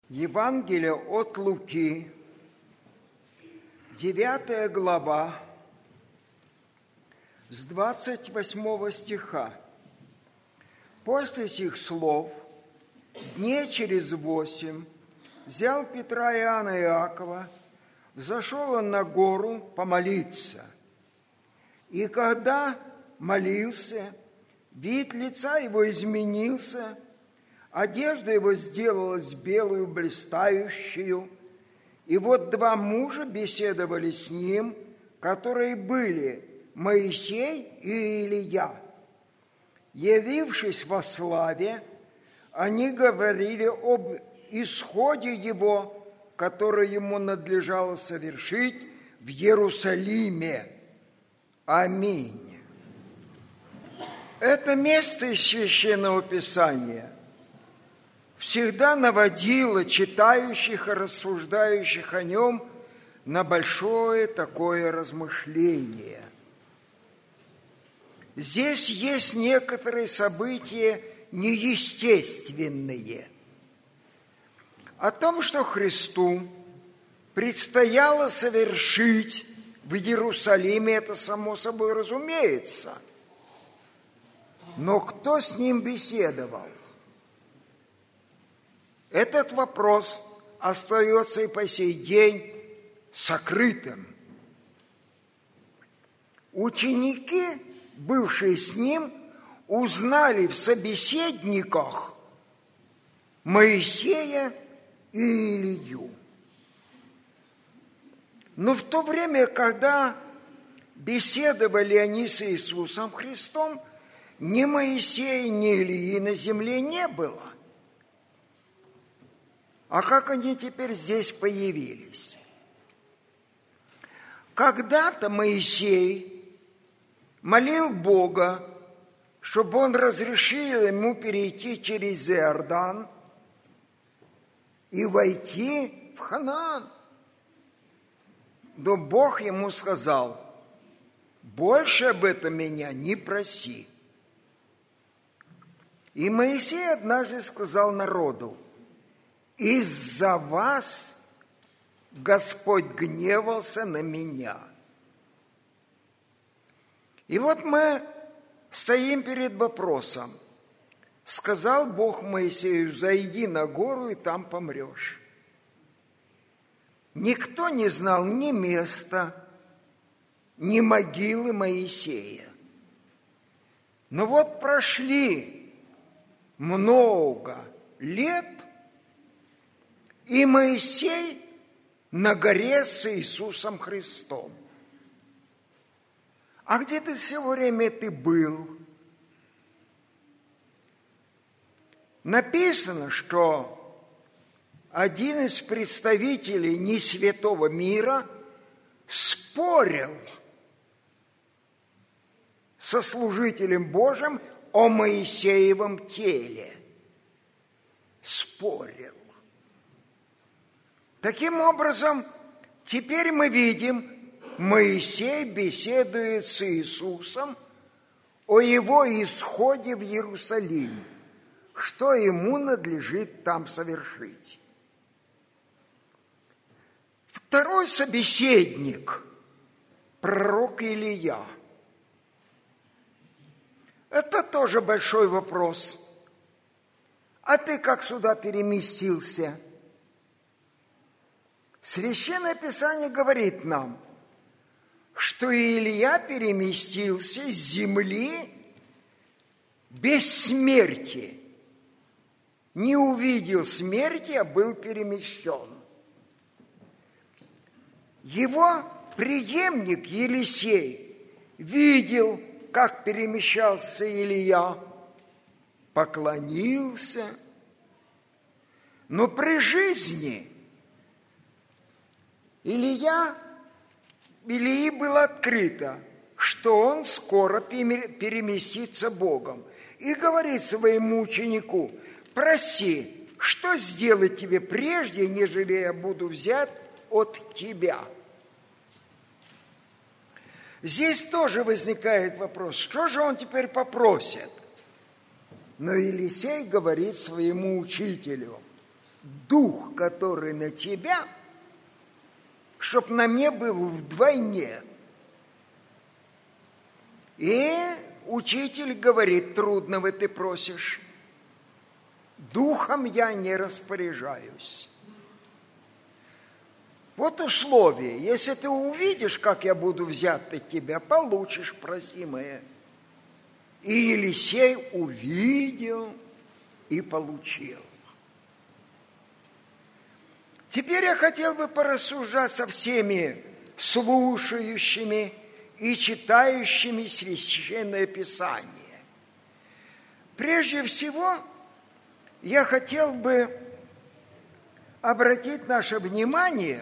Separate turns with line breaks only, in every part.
Евангелие от Луки, 9 глава, с 28 стиха. После сих слов, дней через 8, взял Петра, Иоанна и Иакова, взошел он на гору помолиться. И когда молился, вид лица его изменился, одежда его сделалась белую, блистающую, и вот два мужа беседовали с ним, которые были Моисей и Илия. Явившись во славе, они говорили об исходе его, который ему надлежало совершить в Иерусалиме. Аминь. Это место из Священного Писания всегда наводило читающих и рассуждающих о нем на большое такое размышление. Здесь есть некоторые события неестественные. О том, что Христу предстояло совершить в Иерусалиме, это само собой разумеется. Но кто с ним беседовал? Этот вопрос остается и по сей день сокрытым. Ученики, бывшие с ним, узнали в собеседниках Моисея и Илию. Но в то время, когда беседовали они с Иисусом Христом, ни Моисея, ни Илии на земле не было. А как они теперь здесь появились? Когда-то Моисей молил Бога, чтобы он разрешил ему перейти через Иордан и войти в Ханаан. Но Бог ему сказал: больше об этом меня не проси. И Моисей однажды сказал народу: из-за вас Господь гневался на меня. И вот мы стоим перед вопросом. Сказал Бог Моисею: зайди на гору, и там помрешь. Никто не знал ни места, ни могилы Моисея. Но вот прошли много лет, и Моисей на горе с Иисусом Христом. А где ты все время был? Написано, что один из представителей несвятого мира спорил со служителем Божьим о Моисеевом теле. Спорил. Таким образом, теперь мы видим, Моисей беседует с Иисусом о его исходе в Иерусалим, что ему надлежит там совершить. Второй собеседник, пророк Илия. Это тоже большой вопрос. А ты как сюда переместился? Священное Писание говорит нам, что Илия переместился с земли без смерти. Не увидел смерти, а был перемещен. Его преемник Елисей видел, как перемещался Илия, поклонился, но при жизни Илии было открыто, что он скоро переместится Богом, и говорит своему ученику: проси, что сделать тебе прежде, нежели я буду взят от тебя. Здесь тоже возникает вопрос, что же он теперь попросит? Но Елисей говорит своему учителю: дух, который на тебя, чтоб на мне был вдвойне. И учитель говорит: трудного ты просишь, духом я не распоряжаюсь. Вот условие: если ты увидишь, как я буду взят от тебя, получишь просимое. И Елисей увидел и получил. Теперь я хотел бы порассуждать со всеми слушающими и читающими Священное Писание. Прежде всего, я хотел бы обратить наше внимание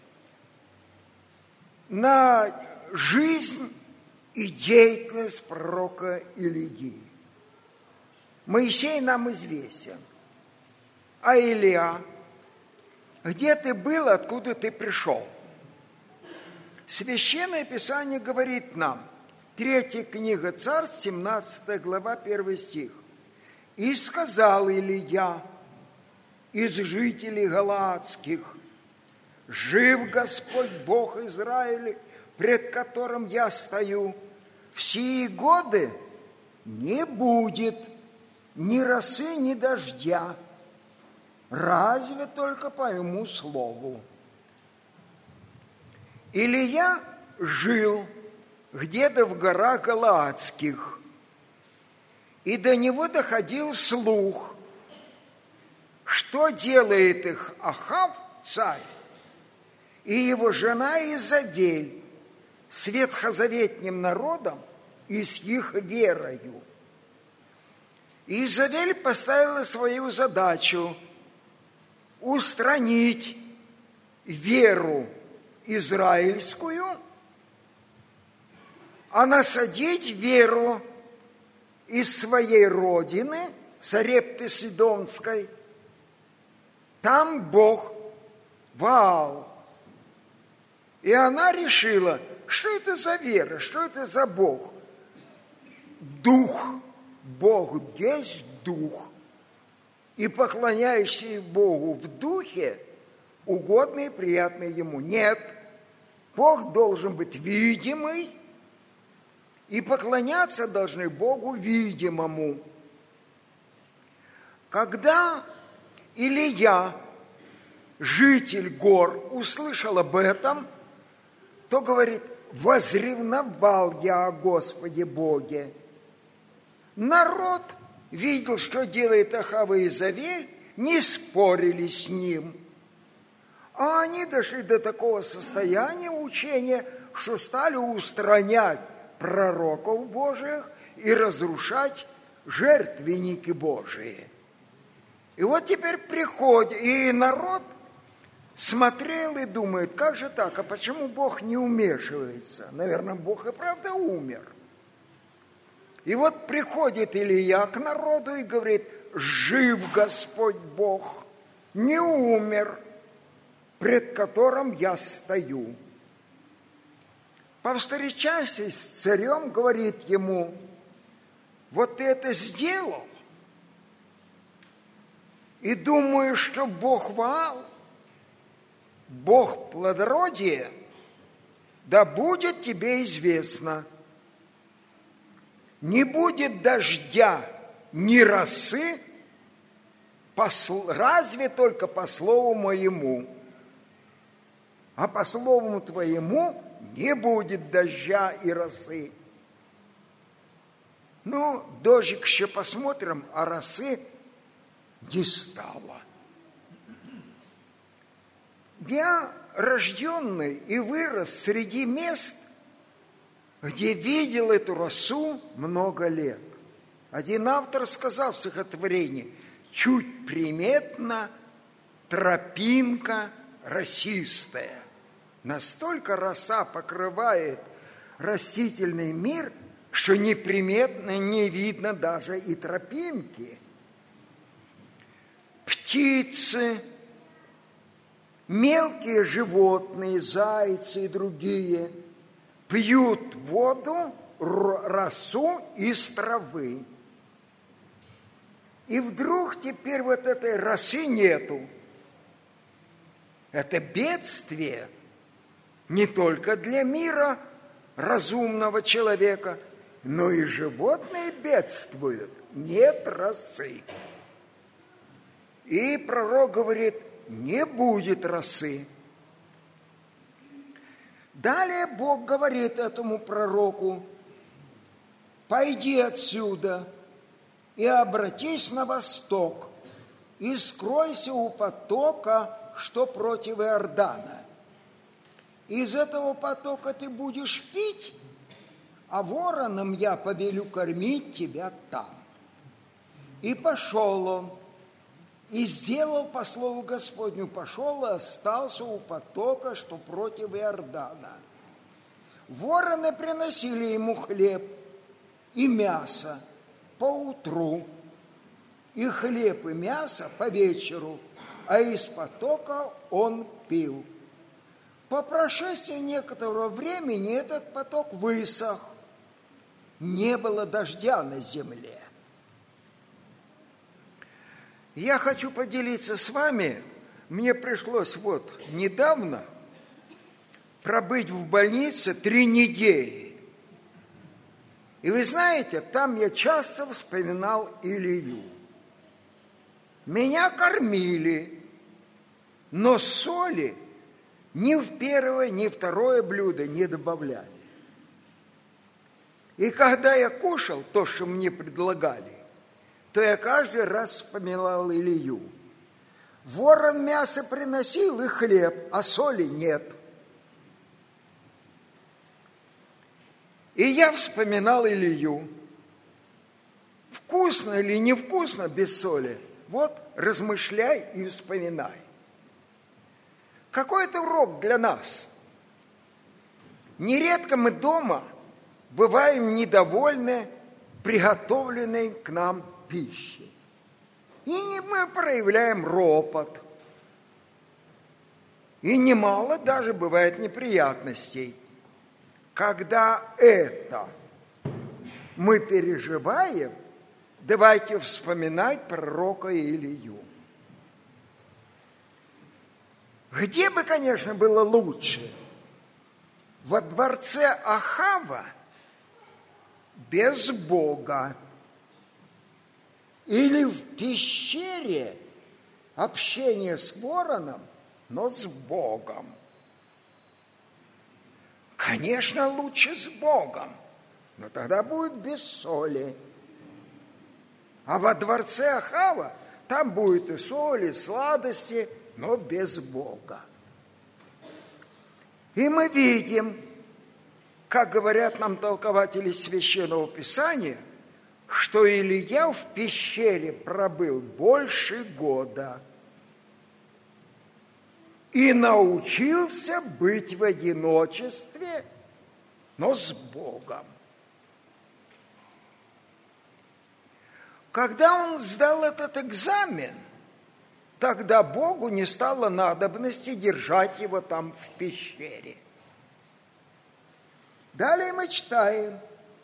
на жизнь и деятельность пророка Илии. Моисей нам известен, а Илия, где ты был, откуда ты пришел? Священное Писание говорит нам, 3 книга Царств, 17 глава, 1 стих. «И сказал Илия из жителей галаадских: жив Господь Бог Израиля, пред которым я стою, в сии годы не будет ни росы, ни дождя, разве только по моему слову». Илия жил где-то в горах галаадских, и до него доходил слух, что делает их Ахав, царь, и его жена Изавель с ветхозаветным народом и с их верою. Изавель поставила свою задачу устранить веру израильскую, а насадить веру из своей родины, Сарепты Сидонской. Там Бог Ваал. И она решила, что это за вера, что это за Бог? Дух. Бог есть дух. И поклоняешься Богу в духе, угодный и приятный ему. Нет, Бог должен быть видимый, и поклоняться должны Богу видимому. Когда Илия, житель гор, услышал об этом, то говорит: возревновал я о Господе Боге. Народ видел, что делает Ахав и Изавель, не спорили с ним. А они дошли до такого состояния учения, что стали устранять пророков Божьих и разрушать жертвенники Божии. И вот теперь приходит, и народ смотрел и думает: как же так, а почему Бог не вмешивается? Наверное, Бог и правда умер. И вот приходит Илия к народу и говорит: жив Господь Бог, не умер, пред которым я стою. Повстречавшись с царем, говорит ему: вот ты это сделал, и думаю, что Бог Ваал, Бог плодородия, да будет тебе известно, не будет дождя ни росы, разве только по слову моему, а по слову твоему не будет дождя и росы. Ну, дождик еще посмотрим, а росы не стало. Я рожденный и вырос среди мест, где видел эту росу много лет. Один автор сказал в стихотворении: чуть приметна тропинка росистая. Настолько роса покрывает растительный мир, что неприметно не видно даже и тропинки. Птицы, мелкие животные, зайцы и другие пьют воду, росу из травы. И вдруг теперь вот этой росы нету. это бедствие не только для мира разумного человека, но и животные бедствуют, нет росы. И пророк говорит, не будет росы. Далее Бог говорит этому пророку, пойди отсюда и обратись на восток, и скройся у потока, что против Иордана. Из этого потока ты будешь пить, а воронам я повелю кормить тебя там. И пошел он, и сделал по слову Господню, пошел и остался у потока, что против Иордана. Вороны приносили ему хлеб и мясо поутру, и хлеб и мясо по вечеру, а из потока он пил. По прошествии некоторого времени этот поток высох, не было дождя на земле. Я хочу поделиться с вами, мне пришлось недавно пробыть в больнице 3 недели. И вы знаете, там я часто вспоминал Илию. Меня кормили, но соли ни в первое, ни в второе блюдо не добавляли. И когда я кушал то, что мне предлагали, то я каждый раз вспоминал Илию. Ворон мясо приносил и хлеб, а соли нет. И я вспоминал Илию. Вкусно или невкусно без соли? Размышляй и вспоминай. Какой это урок для нас? Нередко мы дома бываем недовольны приготовленной к нам пищей. И мы проявляем ропот. И немало даже бывает неприятностей. Когда это мы переживаем, давайте вспоминать пророка Илию. Где бы, конечно, было лучше? Во дворце Ахава без Бога или в пещере общение с вороном, но с Богом. Конечно, лучше с Богом, но тогда будет без соли. А во дворце Ахава там будет и соль, и сладости, но без Бога. И мы видим, как говорят нам толкователи Священного Писания, что Илия в пещере пробыл больше года и научился быть в одиночестве, но с Богом. Когда он сдал этот экзамен, тогда Богу не стало надобности держать его там в пещере. Далее мы читаем.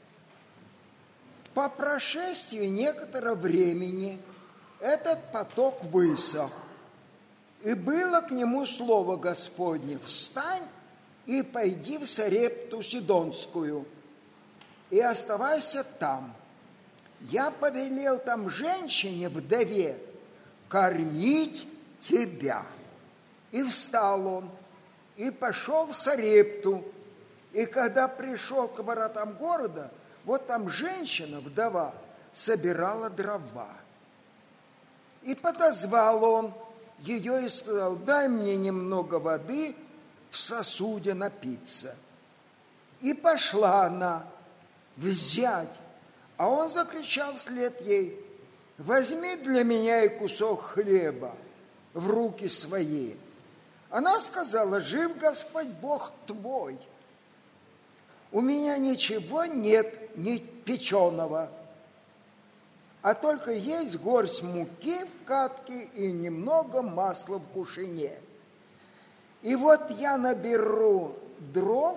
По прошествии некоторого времени этот поток высох, и было к нему слово Господне: встань и пойди в Сарепту Сидонскую, и оставайся там. Я повелел там женщине, вдове, кормить тебя. И встал он, и пошел в Сарепту, и когда пришел к воротам города, там женщина, вдова, собирала дрова. И подозвал он ее и сказал: дай мне немного воды в сосуде напиться. И пошла она взять, а он закричал вслед ей: возьми для меня и кусок хлеба в руки свои. Она сказала: жив Господь Бог твой, у меня ничего нет, ни печеного, а только есть горсть муки в катке и немного масла в кувшине. И я наберу дров,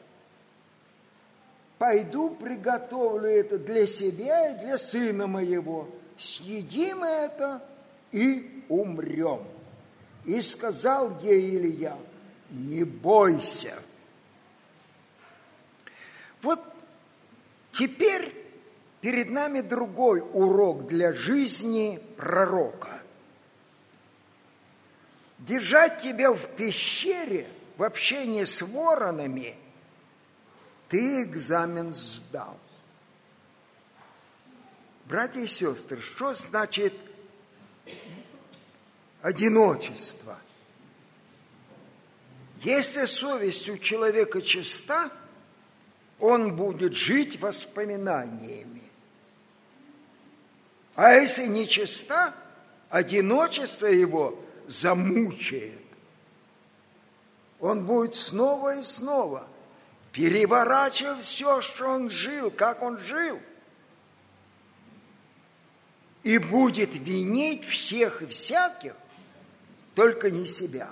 пойду приготовлю это для себя и для сына моего, съедим это и умрем. И сказал ей Илия: не бойся. Вот теперь перед нами другой урок для жизни пророка. Держать тебя в пещере, в общении с воронами, ты экзамен сдал. Братья и сестры, что значит одиночество? Если совесть у человека чиста, он будет жить воспоминаниями. А если нечиста, одиночество его замучает. Он будет снова и снова переворачивать все, что он жил, как он жил. И будет винить всех и всяких, только не себя.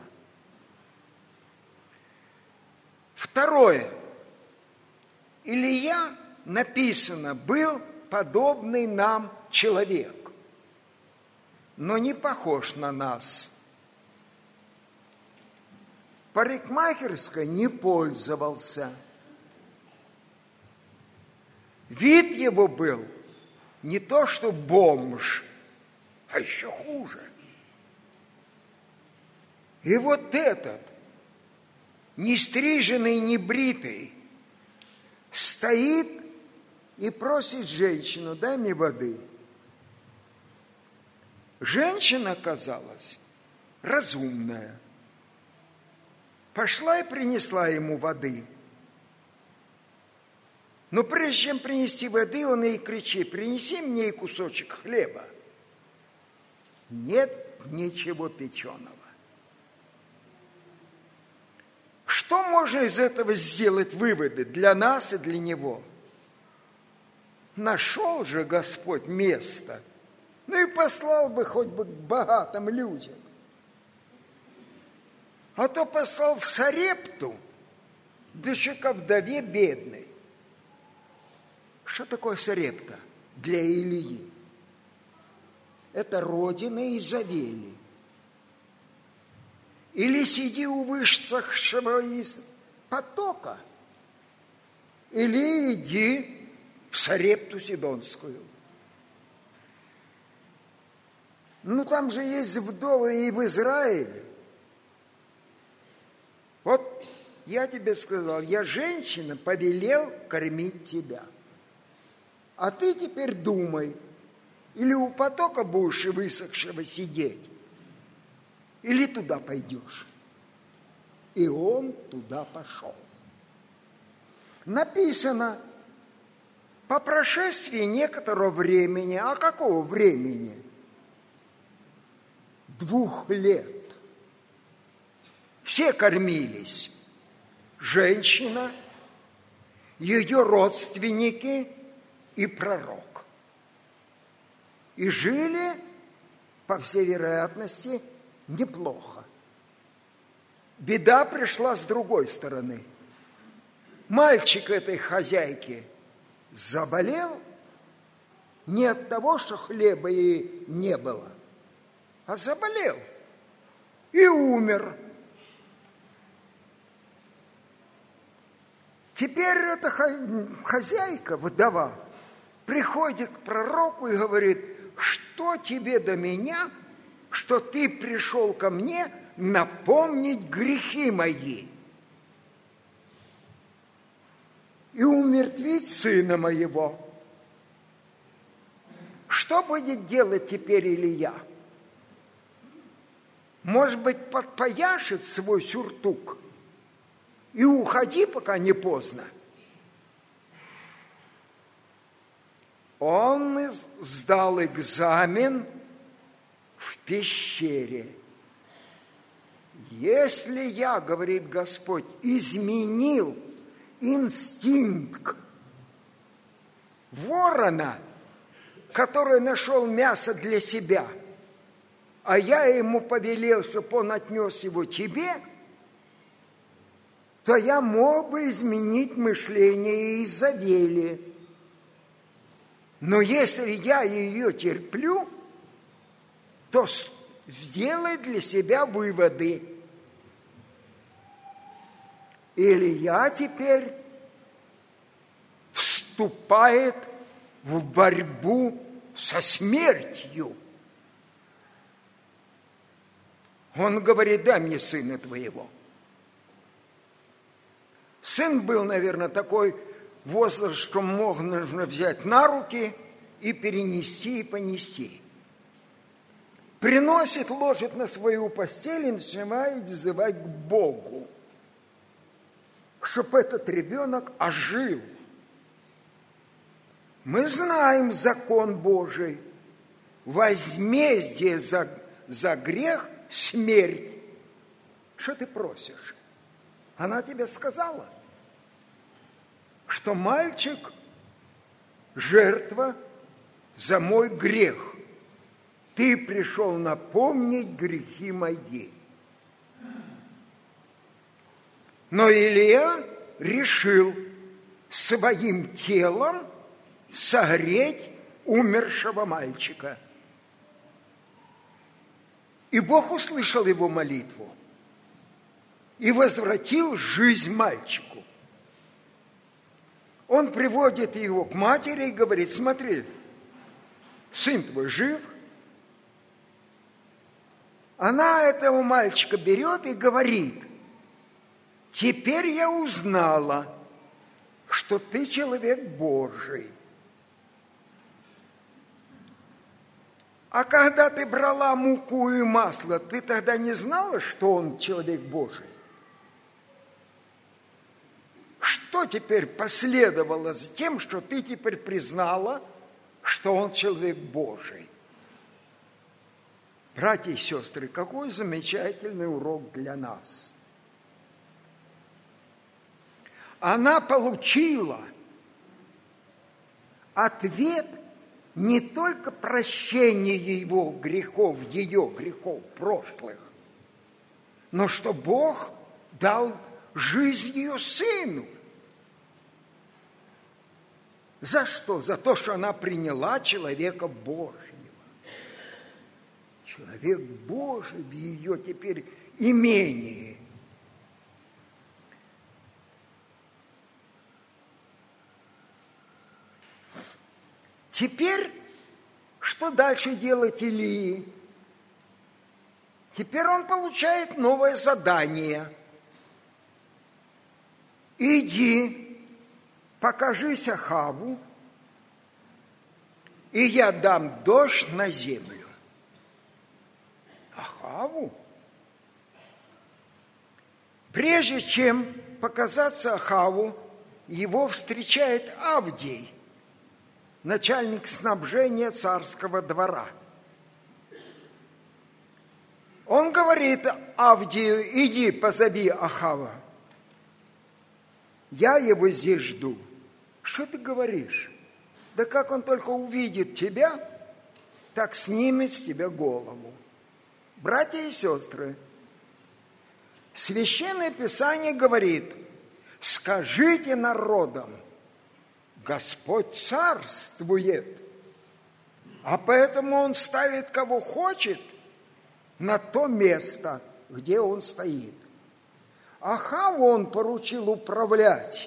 Второе. Илия, написано, был подобный нам человек, но не похож на нас. Парикмахерской не пользовался. Вид его был не то что бомж, а еще хуже. И вот этот, не стриженный, не бритый, стоит и просит женщину: дай мне воды. Женщина, казалось, разумная. Пошла и принесла ему воды. Но прежде чем принести воды, он ей кричит: принеси мне и кусочек хлеба. Нет ничего печеного. Что можно из этого сделать выводы для нас и для него? Нашел же Господь место, ну и послал бы хоть бы к богатым людям. А то послал в Сарепту, да еще ко вдове бедной. Что такое Сарепта для Илии? Это родина Изавели. Или сиди у вышедшего из потока, или иди в Сарепту Сидонскую. Ну, там же есть вдовы и в Израиле. Вот я тебе сказал, я, женщина, повелел кормить тебя. А ты теперь думай, или у потока будешь и высохшего сидеть, или туда пойдешь. И он туда пошел. Написано, по прошествии некоторого времени, а какого времени? 2 лет. Все кормились. Женщина, ее родственники и пророк. И жили, по всей вероятности, неплохо. Беда пришла с другой стороны. Мальчик этой хозяйки заболел не от того, что хлеба ей не было, а заболел и умер. Теперь эта хозяйка, вдова, приходит к пророку и говорит: что тебе до меня, что ты пришел ко мне напомнить грехи мои и умертвить сына моего? Что будет делать теперь Илия? Может быть, подпояшет свой сюртук и уходи, пока не поздно. Он сдал экзамен в пещере. Если я, говорит Господь, изменил инстинкт ворона, который нашел мясо для себя, а я ему повелел, чтобы он отнес его тебе, то я мог бы изменить мышление Изавели. Но если я ее терплю, то сделай для себя выводы. Илия теперь вступает в борьбу со смертью. Он говорит: дай мне сына твоего. Сын был, наверное, такой возраст, что нужно взять на руки и перенести, и понести. Приносит, ложит на свою постель и начинает взывать к Богу, чтобы этот ребенок ожил. Мы знаем закон Божий. Возмездие за грех – смерть. Что ты просишь? Она тебе сказала, что мальчик – жертва за мой грех. Ты пришел напомнить грехи мои. Но Илия решил своим телом согреть умершего мальчика. И Бог услышал его молитву и возвратил жизнь мальчику. Он приводит его к матери и говорит: смотри, сын твой жив. Она этого мальчика берет и говорит: теперь я узнала, что ты человек Божий. А когда ты брала муку и масло, ты тогда не знала, что он человек Божий? Что теперь последовало за тем, что ты теперь признала, что он человек Божий? Братья и сестры, какой замечательный урок для нас. Она получила ответ не только прощение его грехов, ее грехов прошлых, но что Бог дал жизнь ее сыну. За что? За то, что она приняла человека Божьего. Человек Божий в ее теперь имении. Теперь, что дальше делать Илии? Теперь он получает новое задание. Иди, покажись Ахаву, и я дам дождь на землю. Ахаву? Прежде чем показаться Ахаву, его встречает Авдий, начальник снабжения царского двора. Он говорит Авдию: иди, позови Ахава. Я его здесь жду. Что ты говоришь? Да как он только увидит тебя, так снимет с тебя голову. Братья и сестры, Священное Писание говорит: скажите народам, Господь царствует, а поэтому Он ставит кого хочет на то место, где Он стоит. Ахаву Он поручил управлять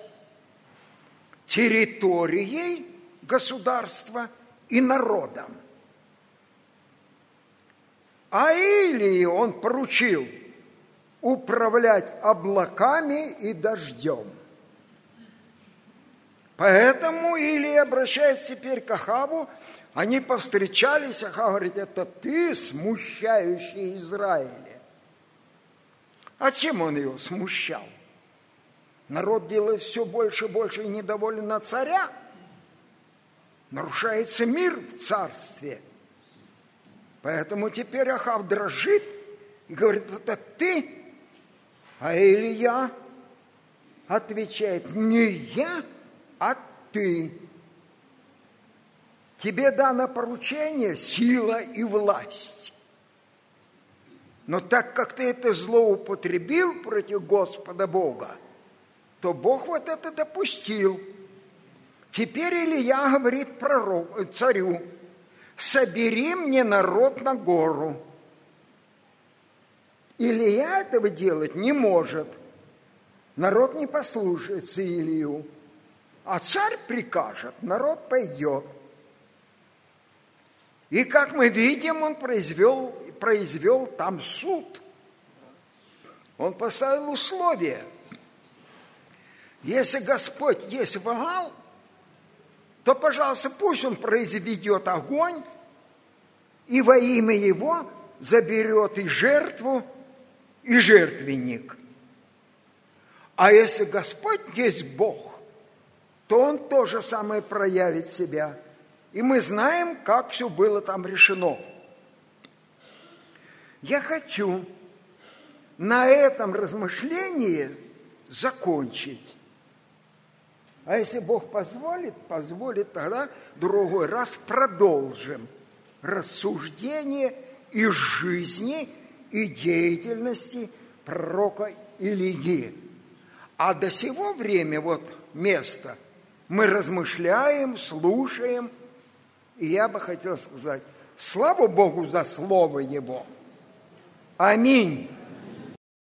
территорией государства и народом. А Илии Он поручил управлять облаками и дождем. Поэтому Илия обращается теперь к Ахаву. Они повстречались, Ахав говорит: это ты, смущающий Израиля. А чем он его смущал? Народ делает все больше и больше и недоволен на царя. Нарушается мир в царстве. Поэтому теперь Ахав дрожит и говорит: это ты? А Илия отвечает: не я, а ты. Тебе дано поручение, сила и власть. Но так как ты это злоупотребил против Господа Бога, то Бог вот это допустил. Теперь Илия говорит царю: собери мне народ на гору, Илия этого делать не может. Народ не послушается Илию. А царь прикажет, народ пойдет. И, как мы видим, он произвел там суд. Он поставил условия. Если Господь есть Ваал, то, пожалуйста, пусть он произведет огонь и во имя его заберет и жертву, и жертвенник. А если Господь есть Бог, то Он то же самое проявит себя. И мы знаем, как все было там решено. Я хочу на этом размышлении закончить. А если Бог позволит, тогда в другой раз продолжим рассуждение из жизни и деятельности пророка Илии. А до сего времени, место, мы размышляем, слушаем. И я бы хотел сказать, слава Богу за Слово Его. Аминь.